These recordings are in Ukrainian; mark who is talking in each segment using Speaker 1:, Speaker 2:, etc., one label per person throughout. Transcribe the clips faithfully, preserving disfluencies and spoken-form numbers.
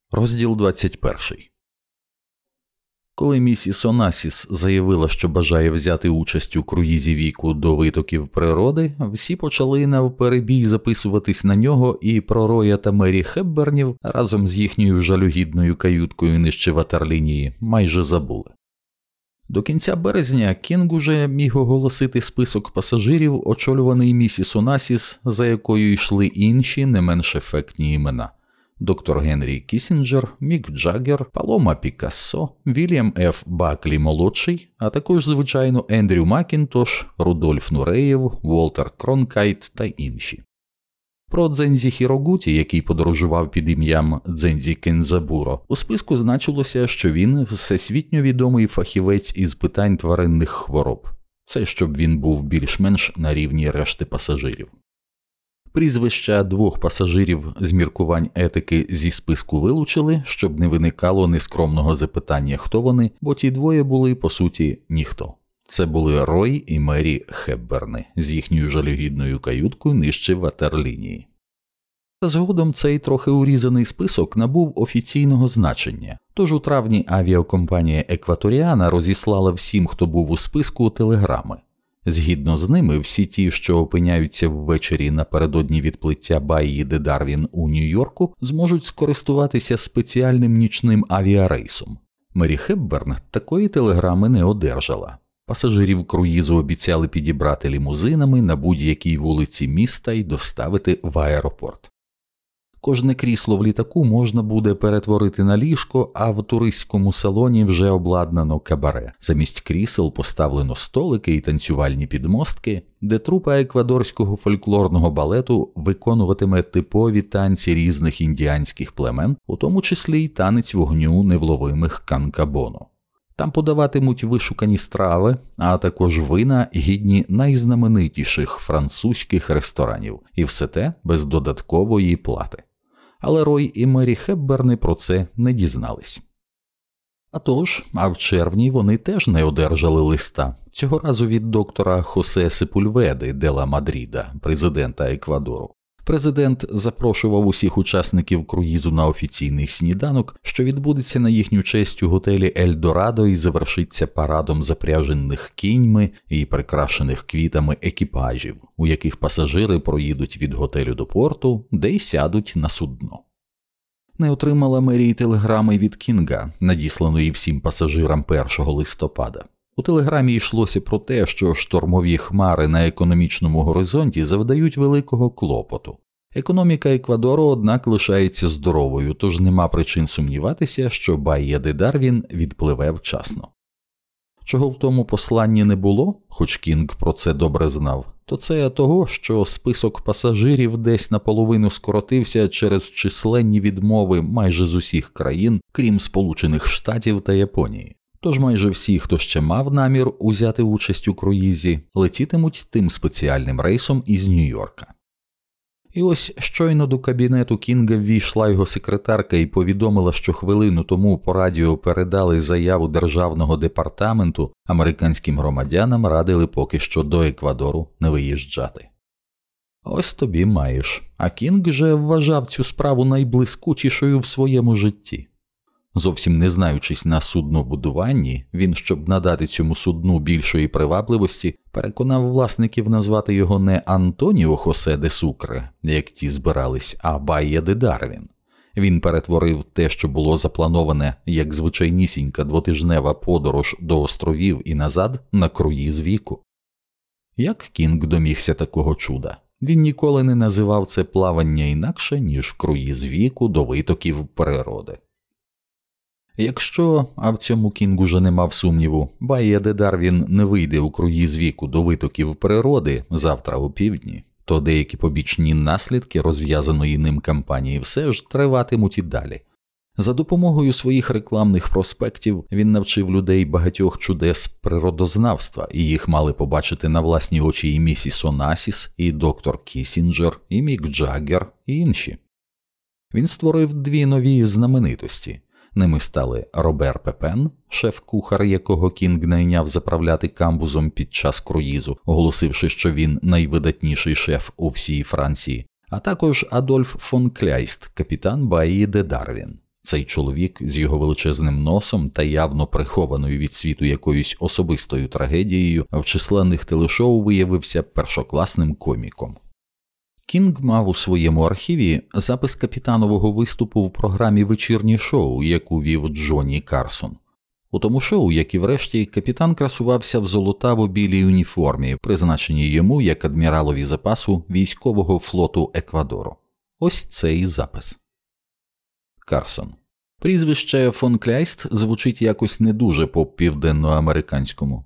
Speaker 1: Розділ двадцять перший. Коли місіс Онасіс заявила, що бажає взяти участь у круїзі віку до витоків природи, всі почали навперебій записуватись на нього, і про Роя та Мері Хепбернів разом з їхньою жалюгідною каюткою нижче ватерлінії майже забули. До кінця березня Кінг уже міг оголосити список пасажирів, очолюваний місіс Онасіс, за якою йшли інші не менш ефектні імена. Доктор Генрі Кісінджер, Мік Джаггер, Палома Пікассо, Вільям Ф. Баклі-молодший, а також, звичайно, Ендрю Макінтош, Рудольф Нуреєв, Волтер Кронкайт та інші. Про Дзензі Хірогуті, який подорожував під ім'ям Дзензі Кензабуро, у списку значилося, що він всесвітньо відомий фахівець із питань тваринних хвороб. Це щоб він був більш-менш на рівні решти пасажирів. Прізвища двох пасажирів з міркувань етики зі списку вилучили, щоб не виникало нескромного запитання, хто вони, бо ті двоє були, по суті, ніхто. Це були Рой і Мері Хепберни з їхньою жалюгідною каюткою нижче ватерлінії. Та згодом цей трохи урізаний список набув офіційного значення, тож у травні авіакомпанія Екваторіана розіслала всім, хто був у списку, телеграми. Згідно з ними, всі ті, що опиняються ввечері напередодні відплиття Баї де Дарвін у Нью-Йорку, зможуть скористуватися спеціальним нічним авіарейсом. Мері Хепберн такої телеграми не одержала. Пасажирів круїзу обіцяли підібрати лімузинами на будь-якій вулиці міста і доставити в аеропорт. Кожне крісло в літаку можна буде перетворити на ліжко, а в туристському салоні вже обладнано кабаре. Замість крісел поставлено столики і танцювальні підмостки, де трупа еквадорського фольклорного балету виконуватиме типові танці різних індіанських племен, у тому числі й танець вогню невловимих канкабону. Там подаватимуть вишукані страви, а також вина, гідні найзнаменитіших французьких ресторанів, і все те без додаткової плати. Але Рой і Мері Хепберни про це не дізнались. А тож, а в червні вони теж не одержали листа, цього разу від доктора Хосе Сепульведи де ла Мадріда, президента Еквадору. Президент запрошував усіх учасників круїзу на офіційний сніданок, що відбудеться на їхню честь у готелі Ельдорадо і завершиться парадом запряжених кіньми і прикрашених квітами екіпажів, у яких пасажири проїдуть від готелю до порту, де й сядуть на судно. Не отримала Мері телеграми від Кінга, надісланої всім пасажирам першого листопада. У телеграмі йшлося про те, що штормові хмари на економічному горизонті завдають великого клопоту. Економіка Еквадору, однак, лишається здоровою, тож нема причин сумніватися, що Баія де Дарвін відпливе вчасно. Чого в тому посланні не було, хоч Кінг про це добре знав, то це того, що список пасажирів десь наполовину скоротився через численні відмови майже з усіх країн, крім Сполучених Штатів та Японії. Тож майже всі, хто ще мав намір узяти участь у круїзі, летітимуть тим спеціальним рейсом із Нью-Йорка. І ось щойно до кабінету Кінга ввійшла його секретарка і повідомила, що хвилину тому по радіо передали заяву Державного департаменту, американським громадянам радили поки що до Еквадору не виїжджати. Ось тобі маєш. А Кінг же вважав цю справу найблискучішою в своєму житті. Зовсім не знаючись на суднобудуванні, він, щоб надати цьому судну більшої привабливості, переконав власників назвати його не Антоніо Хосе де Сукре, як ті збирались, а Баія де Дарвін. Він перетворив те, що було заплановане як звичайнісінька двотижнева подорож до островів і назад, на круїз віку. Як Кінг домігся такого чуда? Він ніколи не називав це плавання інакше, ніж круїз віку до витоків природи. Якщо, а в цьому Кінг уже не мав сумніву, Баія де Дарвін не вийде у круїз віку до витоків природи завтра о півдні, то деякі побічні наслідки розв'язаної ним кампанії все ж триватимуть і далі. За допомогою своїх рекламних проспектів він навчив людей багатьох чудес природознавства, і їх мали побачити на власні очі і місіс Онасіс, і доктор Кісінджер, і Мік Джаггер, і інші. Він створив дві нові знаменитості. Ними стали Робер Пепен, шеф-кухар, якого Кінг найняв заправляти камбузом під час круїзу, оголосивши, що він найвидатніший шеф у всій Франції, а також Адольф фон Кляйст, капітан Баії де Дарвін. Цей чоловік з його величезним носом та явно прихованою від світу якоюсь особистою трагедією в численних телешоу виявився першокласним коміком. Кінг мав у своєму архіві запис капітанового виступу в програмі «Вечірнє шоу», яку вів Джонні Карсон. У тому шоу, як і врешті, капітан красувався в золотаво-білій уніформі, призначеній йому як адміралові запасу військового флоту Еквадору. Ось цей запис. Карсон. Прізвище фон Кляйст звучить якось не дуже по-південноамериканському.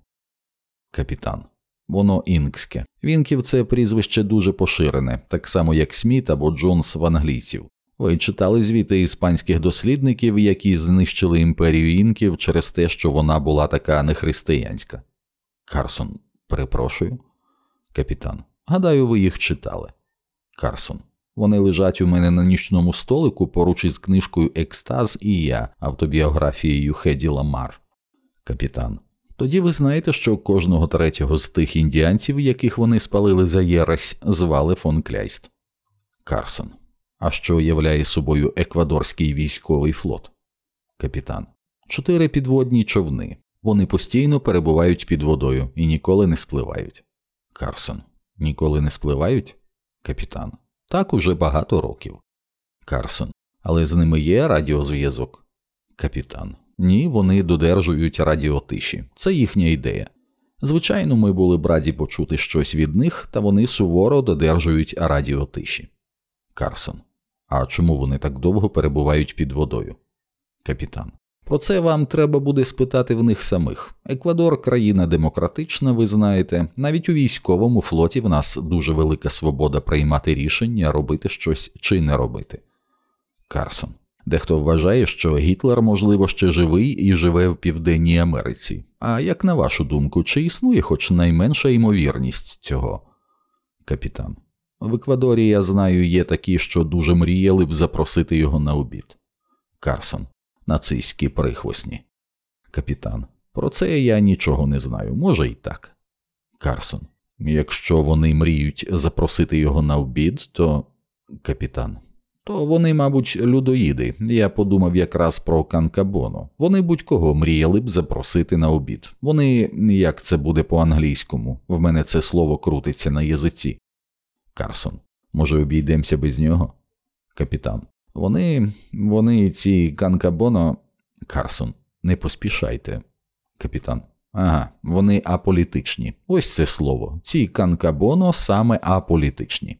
Speaker 1: Капітан. Воно інкське. Вінків – це прізвище дуже поширене, так само як Сміт або Джонс в англійців. Ви читали звіти іспанських дослідників, які знищили імперію інків через те, що вона була така нехристиянська? Карсон. Перепрошую. Капітан. Гадаю, ви їх читали. Карсон. Вони лежать у мене на нічному столику поруч із книжкою «Екстаз і я», автобіографією Хеді Ламар. Капітан. Тоді ви знаєте, що кожного третього з тих індіанців, яких вони спалили за єресь, звали фон Кляйст. Карсон. А що являє собою еквадорський військовий флот? Капітан. Чотири підводні човни. Вони постійно перебувають під водою і ніколи не спливають. Карсон. Ніколи не спливають? Капітан. Так уже багато років. Карсон. Але з ними є радіозв'язок? Капітан. Ні, вони додержують радіотиші. Це їхня ідея. Звичайно, ми були б раді почути щось від них, та вони суворо додержують радіотиші. Карсон. А чому вони так довго перебувають під водою? Капітан. Про це вам треба буде спитати в них самих. Еквадор – країна демократична, ви знаєте. Навіть у військовому флоті в нас дуже велика свобода приймати рішення, робити щось чи не робити. Карсон. Дехто вважає, що Гітлер, можливо, ще живий і живе в Південній Америці. А як на вашу думку, чи існує хоч найменша ймовірність цього? Капітан. В Еквадорі, я знаю, є такі, що дуже мріяли б запросити його на обід. Карсон. Нацистські прихвостні. Капітан. Про це я нічого не знаю. Може і так. Карсон. Якщо вони мріють запросити його на обід, то... Капітан. То вони, мабуть, людоїди. Я подумав якраз про Канкабоно. Вони будь-кого мріяли б запросити на обід. Вони, як це буде по-англійському, в мене це слово крутиться на язиці. Карсон. Може, обійдемося без нього? Капітан. Вони, вони ці Канкабоно... Карсон. Не поспішайте. Капітан. Ага, вони аполітичні. Ось це слово. Ці Канкабоно саме аполітичні.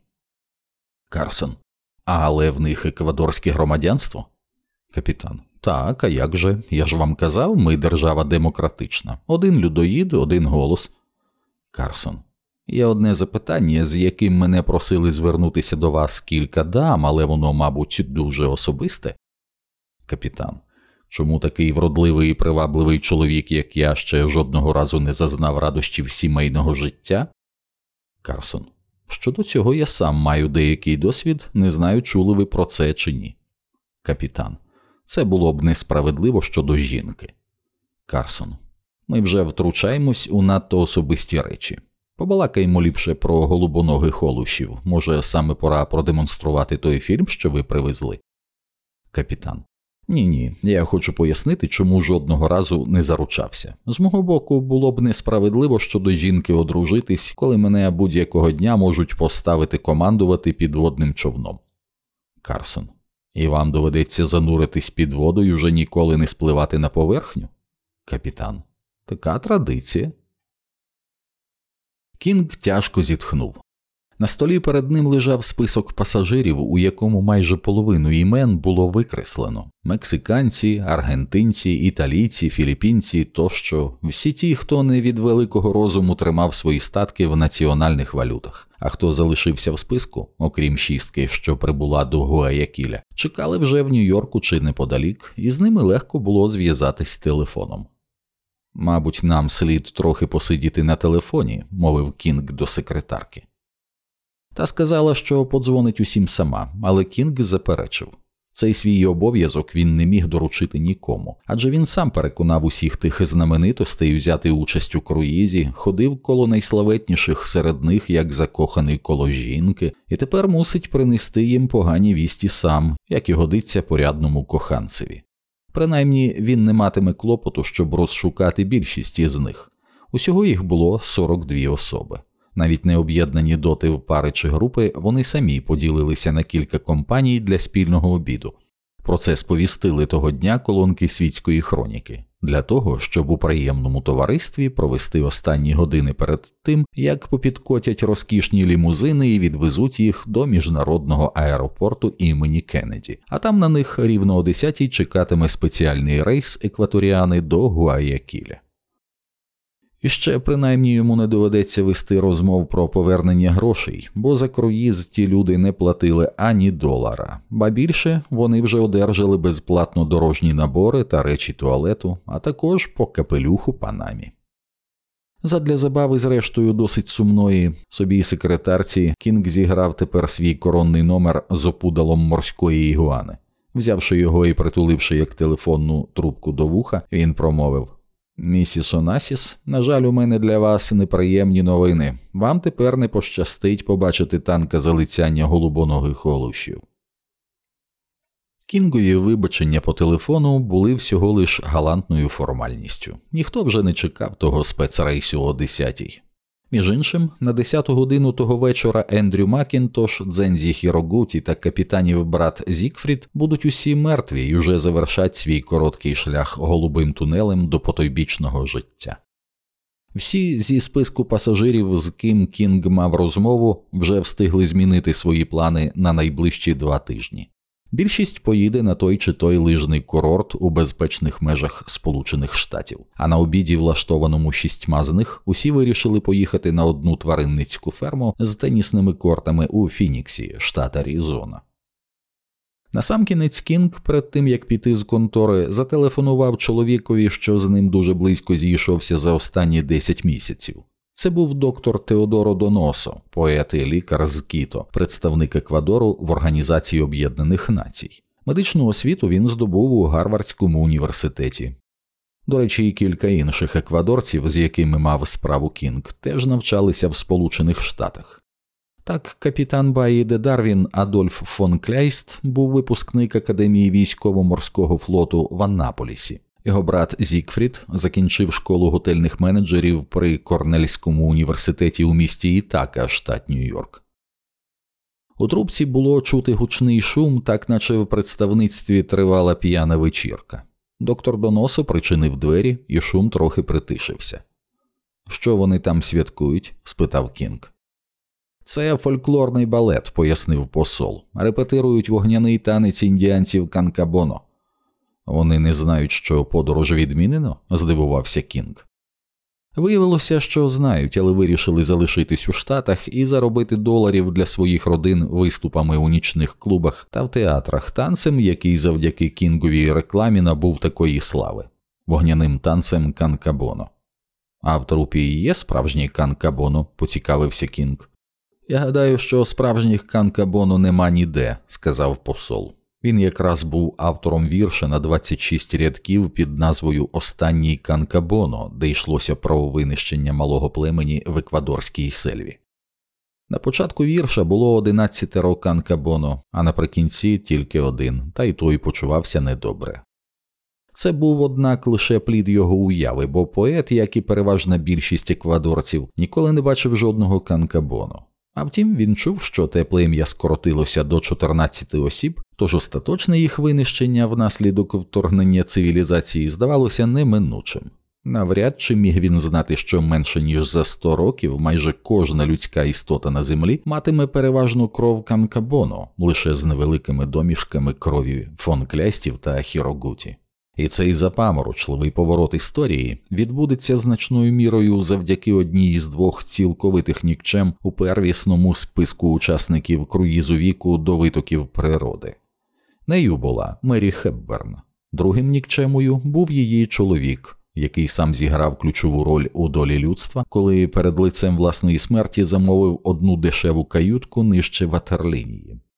Speaker 1: Карсон. Але в них еквадорське громадянство? Капітан. Так, а як же? Я ж вам казав, ми держава демократична. Один людоїд, один голос. Карсон. Є одне запитання, з яким мене просили звернутися до вас кілька дам, але воно, мабуть, дуже особисте. Капітан. Чому такий вродливий і привабливий чоловік, як я, ще жодного разу не зазнав радощів сімейного життя? Карсон. Щодо цього я сам маю деякий досвід, не знаю, чули ви про це чи ні. Капітан. Це було б несправедливо щодо жінки. Карсон. Ми вже втручаємось у надто особисті речі. Побалакаємо ліпше про голубоногих олушів. Може, саме пора продемонструвати той фільм, що ви привезли? Капітан. Ні-ні, я хочу пояснити, чому жодного разу не заручався. З мого боку, було б несправедливо щодо жінки одружитись, коли мене будь-якого дня можуть поставити командувати підводним човном. Карсон. І вам доведеться зануритись під воду і вже ніколи не спливати на поверхню? Капітан. Така традиція. Кінг тяжко зітхнув. На столі перед ним лежав список пасажирів, у якому майже половину імен було викреслено. Мексиканці, аргентинці, італійці, філіппінці тощо. Всі ті, хто не від великого розуму тримав свої статки в національних валютах. А хто залишився в списку, окрім шістки, що прибула до Гуаякіля, чекали вже в Нью-Йорку чи неподалік, і з ними легко було зв'язатись телефоном. «Мабуть, нам слід трохи посидіти на телефоні», – мовив Кінг до секретарки. Та сказала, що подзвонить усім сама, але Кінг заперечив. Цей свій обов'язок він не міг доручити нікому, адже він сам переконав усіх тих знаменитостей взяти участь у круїзі, ходив коло найславетніших серед них, як закоханий коло жінки, і тепер мусить принести їм погані вісті сам, як і годиться порядному коханцеві. Принаймні, він не матиме клопоту, щоб розшукати більшість із них. Усього їх було сорок дві особи. Навіть не об'єднані доти в пари чи групи, вони самі поділилися на кілька компаній для спільного обіду. Про це сповістили того дня колонки світської хроніки, для того, щоб у приємному товаристві провести останні години перед тим, як попідкотять розкішні лімузини і відвезуть їх до міжнародного аеропорту імені Кеннеді, а там на них рівно о десятій чекатиме спеціальний рейс екваторіани до Гуаякіля. І ще принаймні йому не доведеться вести розмов про повернення грошей, бо за круїз ті люди не платили ані долара, ба більше вони вже одержали безплатно дорожні набори та речі туалету, а також по капелюху Панамі. Задля забави зрештою досить сумної собі секретарці Кінг зіграв тепер свій коронний номер з опудалом морської ігуани. Взявши його і притуливши як телефонну трубку до вуха, він промовив: «Місіс Онасіс, на жаль, у мене для вас неприємні новини. Вам тепер не пощастить побачити танка залицяння голубоногих олушів». Кінгові вибачення по телефону були всього лиш галантною формальністю. Ніхто вже не чекав того спецрейсу о десятій. Між іншим, на десяту годину того вечора Ендрю Макінтош, Дзензі Хірогуті та капітанів брат Зігфрід будуть усі мертві і уже завершать свій короткий шлях голубим тунелем до потойбічного життя. Всі зі списку пасажирів, з ким Кінг мав розмову, вже встигли змінити свої плани на найближчі два тижні. Більшість поїде на той чи той лижний курорт у безпечних межах Сполучених Штатів, а на обіді, влаштованому шістьма з них, усі вирішили поїхати на одну тваринницьку ферму з тенісними кортами у Фініксі, штат Аризона. Насамкінець Кінг, перед тим як піти з контори, зателефонував чоловікові, що з ним дуже близько зійшовся за останні десять місяців. Це був доктор Теодоро Доносо, поет і лікар з Кіто, представник Еквадору в Організації Об'єднаних Націй. Медичну освіту він здобув у Гарвардському університеті. До речі, і кілька інших еквадорців, з якими мав справу Кінг, теж навчалися в Сполучених Штатах. Так, капітан Баї де Дарвін Адольф фон Кляйст був випускник Академії військово-морського флоту в Аннаполісі. Його брат Зігфрід закінчив школу готельних менеджерів при Корнельському університеті у місті Ітака, штат Нью-Йорк. У трубці було чути гучний шум, так наче в представництві тривала п'яна вечірка. Доктор Доносо причинив двері, і шум трохи притишився. «Що вони там святкують?» – спитав Кінг. «Це фольклорний балет», – пояснив посол. «Репетирують вогняний танець індіанців Канкабоно». «Вони не знають, що подорож відмінено?» – здивувався Кінг. Виявилося, що знають, але вирішили залишитись у Штатах і заробити доларів для своїх родин виступами у нічних клубах та в театрах танцем, який завдяки Кінговій рекламі набув такої слави – вогняним танцем Канкабоно. «А в трупі є справжній Канкабоно?» – поцікавився Кінг. «Я гадаю, що справжніх Канкабоно нема ніде», – сказав посол. Він якраз був автором вірша на двадцять шість рядків під назвою «Останній Канкабоно», де йшлося про винищення малого племені в еквадорській сельві. На початку вірша було одинадцятеро Канкабоно, а наприкінці тільки один, та й той почувався недобре. Це був, однак, лише плід його уяви, бо поет, як і переважна більшість еквадорців, ніколи не бачив жодного Канкабоно. А втім, він чув, що те плем'я скоротилося до чотирнадцяти осіб, тож остаточне їх винищення внаслідок вторгнення цивілізації здавалося неминучим. Навряд чи міг він знати, що менше ніж за сто років майже кожна людська істота на землі матиме переважну кров Канкабоно, лише з невеликими домішками крові фон Кляйстів та Хірогуті. І цей запаморочливий поворот історії відбудеться значною мірою завдяки одній із двох цілковитих нікчем у первісному списку учасників круїзу віку до витоків природи. Нею була Мері Хепберн. Другим нікчемою був її чоловік, який сам зіграв ключову роль у долі людства, коли перед лицем власної смерті замовив одну дешеву каютку нижче ватерлінії.